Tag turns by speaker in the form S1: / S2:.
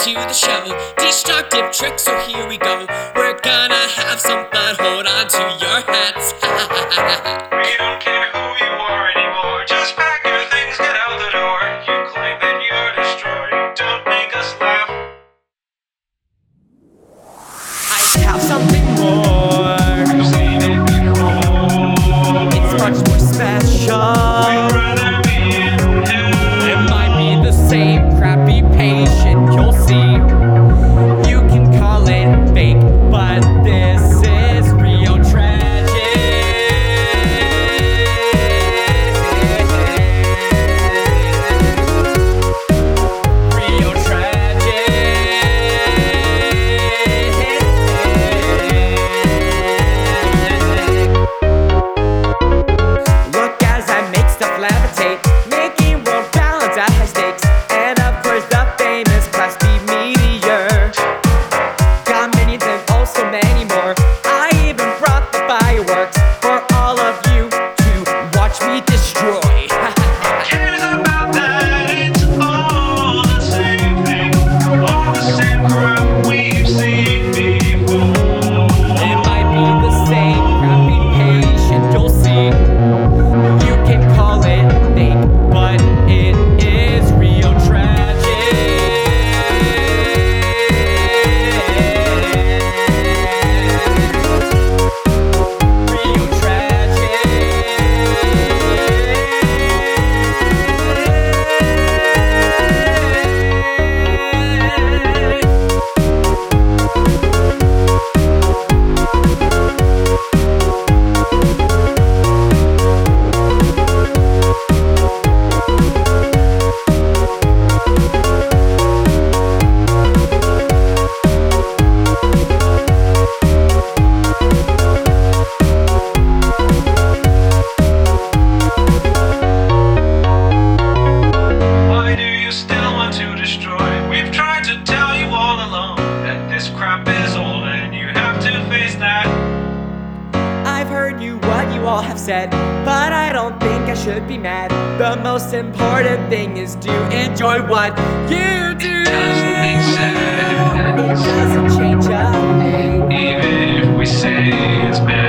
S1: to the show. Destructive tricks, so here we go. We're gonna have some fun, hold on to your hats.
S2: We don't care who you are anymore. Just pack your things, get out the door. You claim that you're destroyed. Don't make us laugh.
S1: I have something more.
S2: We've seen it before.
S1: It's much more special.
S2: We'd rather be in hell.
S1: It might be the same crap, be patient, you'll see. You can call it fake, but this is real tragic. Real tragic. Look as I make stuff levitate, making world balance at high stakes. And of course the famous Class B meteor. Got minions and also many more. I even brought the fireworks for all of you to watch me destroy.
S2: Cares about that? It's all the same thing. All the same crap we've seen before.
S1: It might be the same crap, be patient, you'll see. You can call it fake, but it is real tragic. Real tragic.
S2: Why do you still want to destroy? We've tried to tell you all along that this crap is old and you have to face that.
S1: I've heard what you all have said, but I don't think I should be mad. The most important thing is to enjoy what you do.
S2: Doesn't make sense.
S1: It doesn't change a thing.
S2: Even if we say it's bad.